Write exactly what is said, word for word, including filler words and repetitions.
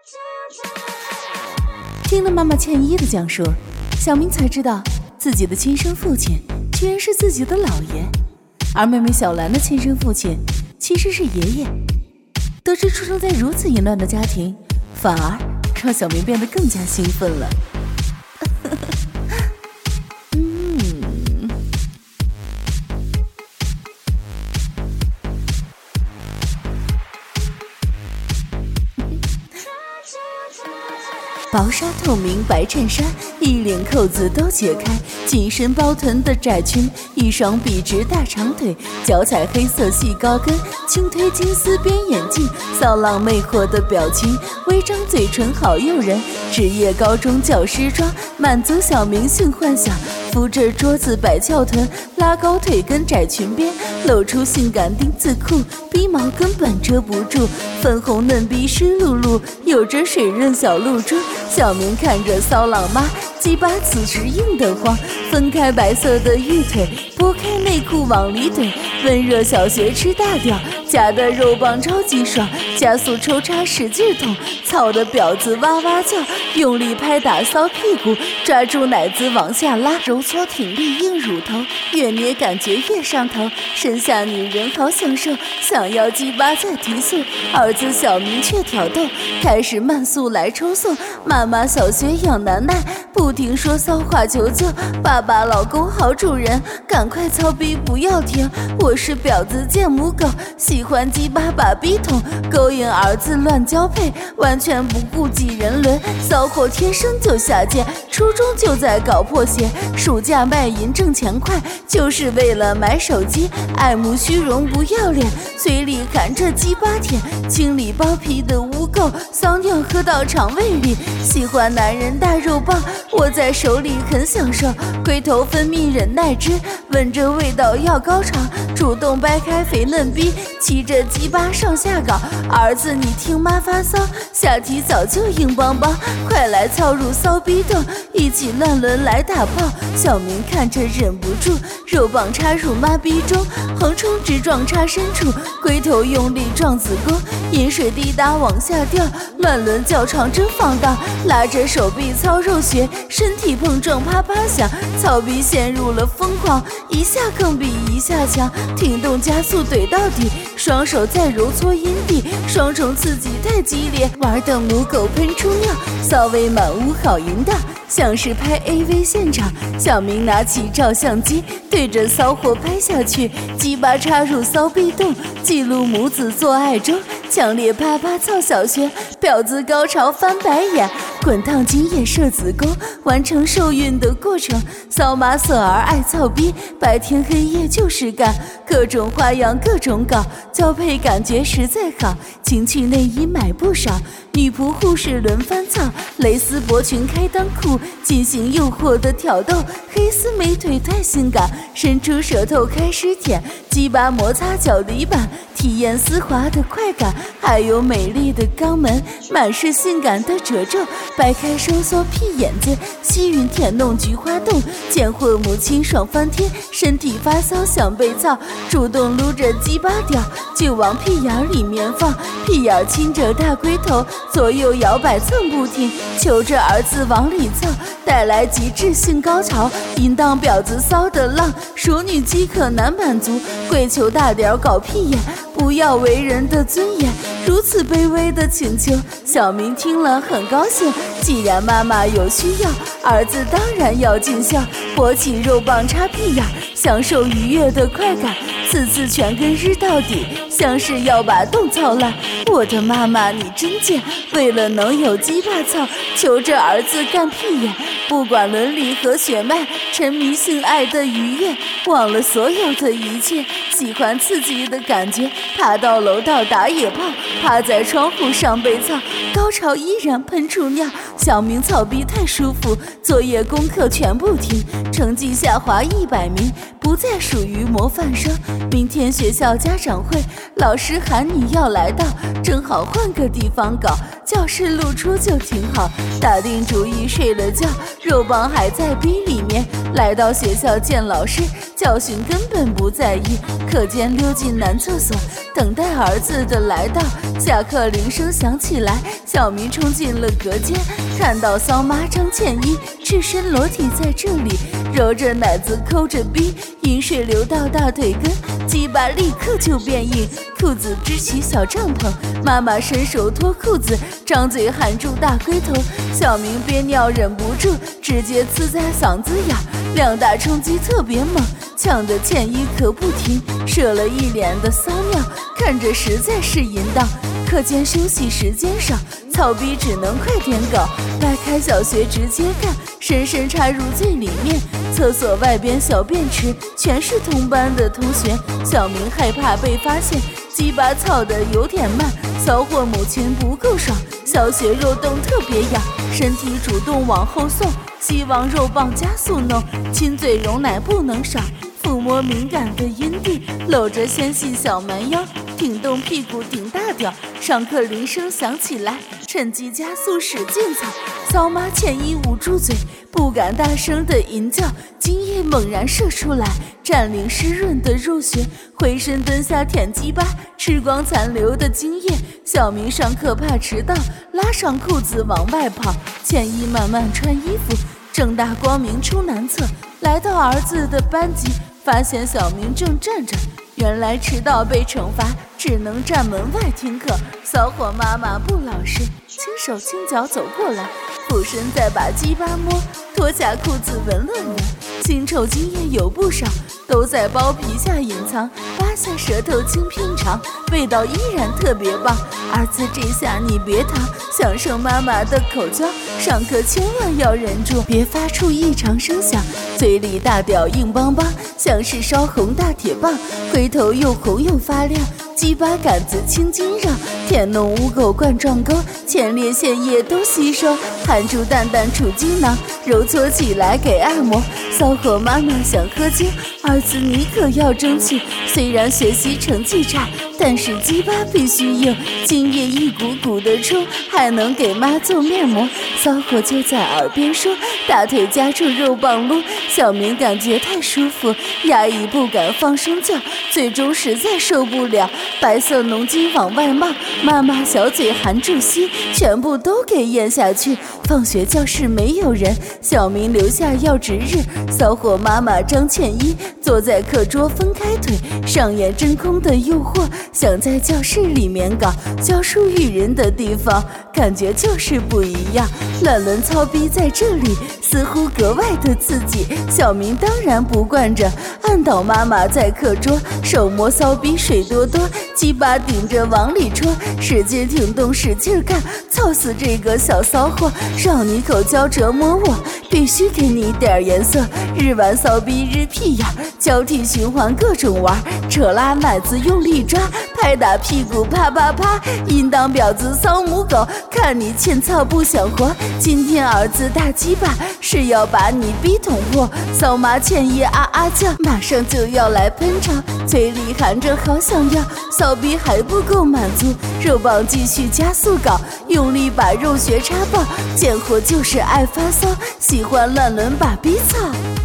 听了妈妈倩一的讲述，小明才知道自己的亲生父亲居然是自己的姥爷，而妹妹小兰的亲生父亲其实是爷爷。得知出生在如此淫乱的家庭，反而让小明变得更加兴奋了。嗯，薄纱透明白衬衫，一领扣子都解开，紧身包臀的窄裙，一双笔直大长腿，脚踩黑色细高跟，轻推金丝边眼镜，骚浪魅惑的表情，微张嘴唇好诱人，职业高中教师装，满足小明性幻想。扶着桌子摆翘臀，拉高腿跟窄裙边，露出性感丁字裤，逼毛根本遮不住，粉红嫩逼湿漉漉，有着水润小露珠。小明看着骚浪妈，鸡巴此时硬得慌，分开白色的玉腿，拨开内裤往里怼，温热小学吃大屌，夹的肉棒超级爽，加速抽插使劲捅，操的婊子哇哇叫，用力拍打骚屁股，抓住奶子往下拉，揉搓挺立硬乳头，越捏感觉越上头，身下女人好享受，想要鸡巴再提速，儿子小明却挑逗，开始慢速来抽送，妈妈小学养难耐，不停说骚话求救，爸爸老公好主人，赶快操逼不要停，我是婊子贱母狗，喜欢鸡巴把逼捅，勾引儿子乱交配，完全不顾及人伦，骚货天生就下贱，初中就在搞破鞋，暑假卖淫挣钱快，就是为了买手机，爱慕虚荣不要脸，嘴里含着鸡巴甜，清理包皮的污垢，骚尿喝到肠胃里，喜欢男人大肉棒，握在手里很享受，龟头分泌忍耐汁，闻着味道要高潮，主动掰开肥嫩逼，骑着鸡巴上下搞，儿子你听妈发骚，下体早就硬邦邦，快来操入骚逼洞，一起乱伦来打炮，小明看着忍不住，肉棒插入妈逼中，横冲直撞插深处，龟头用力撞子宫，饮水滴答往下掉，乱伦较长真放荡，拉着手臂操肉穴，身体碰撞啪啪响，操逼陷入了疯狂，一下更比一下强，挺动加速怼到底，双手再揉搓阴蒂，双重刺激太激烈，玩的母狗喷出尿，骚味满屋好淫荡，像是拍 A V 现场，小明拿起照相机对着骚货拍下去，鸡巴插入骚逼洞，记录母子做爱中强烈啪啪操小穴，婊子高潮翻白眼，滚烫精液射子宫，完成受孕的过程，骚妈色儿爱操逼，白天黑夜就是干，各种花样各种搞，交配感觉实在好，情趣内衣买不少，女仆护士轮番操，蕾丝薄裙开裆裤，进行诱惑的挑逗，黑丝美腿太性感，伸出舌头开始舔，鸡巴摩擦脚底板，体验丝滑的快感，还有美丽的肛门，满是性感的褶皱，掰开收缩屁眼子，吸吮舔弄菊花洞，贱货母亲爽翻天，身体发骚想被操，主动撸着鸡巴屌就往屁眼里面放，屁眼亲着大龟头，左右摇摆蹭不停，求着儿子往里操，带来极致性高潮，淫荡婊子骚的浪，熟女饥渴难满足，跪求大屌搞屁眼，不要为人的尊严，如此卑微的请求，小明听了很高兴，既然妈妈有需要，儿子当然要尽孝，勃起肉棒插屁眼，享受愉悦的快感，次次全根日到底，像是要把洞操烂，我的妈妈你真贱，为了能有鸡巴操，求着儿子干屁眼，不管伦理和血脉，沉迷性爱的愉悦，忘了所有的一切，喜欢刺激的感觉，爬到楼道打野炮，趴在窗户上被操，高潮依然喷出尿，小明操逼太舒服，作业功课全部停，成绩下滑一百名，不再属于模范生，明天学校家长会，老师喊你要来到，正好换个地方搞， 教室露出就挺好，打定主意睡了觉，肉棒还在逼里面。来到学校见老师，教训根本不在意。课间溜进男厕所，等待儿子的来到。下课铃声响起来，小明冲进了隔间，看到骚妈张倩一赤身裸体在这里，揉着奶子抠着逼，饮水流到大腿根，鸡巴立刻就变硬，裤子支起小帐篷。妈妈伸手脱裤子，张嘴含住大龟头，小明憋尿忍不住，直接呲在嗓子眼，两大冲击特别猛，呛得倩一咳不停，射了一脸的骚尿，看着实在是淫荡。课间休息时间少，操逼只能快点搞，掰开小学直接干，深深插入最里面。厕所外边小便池全是同班的同学，小明害怕被发现，鸡巴操得有点慢，骚货母亲不够爽，小血肉洞特别痒，身体主动往后送，希望肉棒加速弄，亲嘴容奶不能少，抚摸敏感的阴蒂，搂着纤细小蛮腰，挺动屁股顶大屌。上课铃声响起来，趁机加速使劲操，骚妈倩一捂住嘴，不敢大声的吟叫，精液猛然射出来，占领湿润的肉穴，回身蹲下舔鸡巴，吃光残留的精液。小明上课怕迟到，拉上裤子往外跑，倩一慢慢穿衣服，正大光明出男厕，来到儿子的班级，发现小明正站着，原来迟到被惩罚，只能站门外听课。骚货妈妈不老实，轻手轻脚走过来，俯身再把鸡巴摸，脱下裤子闻了闻，腥臭精液有不少，都在包皮下隐藏，扒下舌头轻品尝，味道依然特别棒。儿子这下你别逃，享受妈妈的口交，上课千万要忍住，别发出异常声响，嘴里大屌硬邦邦，像是烧红大铁棒，龟头又红又发亮，鸡巴杆子青筋绕，舔弄污垢冠状沟，前列腺液都吸收，含住蛋蛋储精囊，揉搓起来给按摩。骚货妈妈想喝精，儿子你可要争气，虽然学习成绩差，但是鸡巴必须硬，精液一股股的冲，还能给妈做面膜。骚货就在耳边说，大腿夹住肉棒撸，小明感觉太舒服，压抑不敢放声叫，最终实在受不了，白色浓精往外冒，妈妈小嘴含住吸，全部都给咽下去。放学教室没有人，小明留下要值日，骚货妈妈张倩一坐在课桌分开腿，上演真空的诱惑，想在教室里面搞，教书育人的地方感觉就是不一样，乱伦操逼在这里似乎格外的刺激。小明当然不惯着，按倒妈妈在课桌，手摸骚逼水多多，鸡巴顶着往里戳，使劲挺动使劲干，操死这个小骚货，让你口交折磨我，必须给你点颜色，日玩骚逼日屁眼，交替循环各种玩，扯拉奶子用力抓，拍打屁股啪啪啪，阴当婊子骚母狗，看你欠操不想活，今天儿子大鸡巴是要把你逼捅破。骚妈倩一啊啊叫，马上就要来喷潮，嘴里含着好想要，骚逼还不够满足，肉棒继续加速搞，用力把肉穴插爆，贱货就是爱发骚，喜欢乱伦把逼操。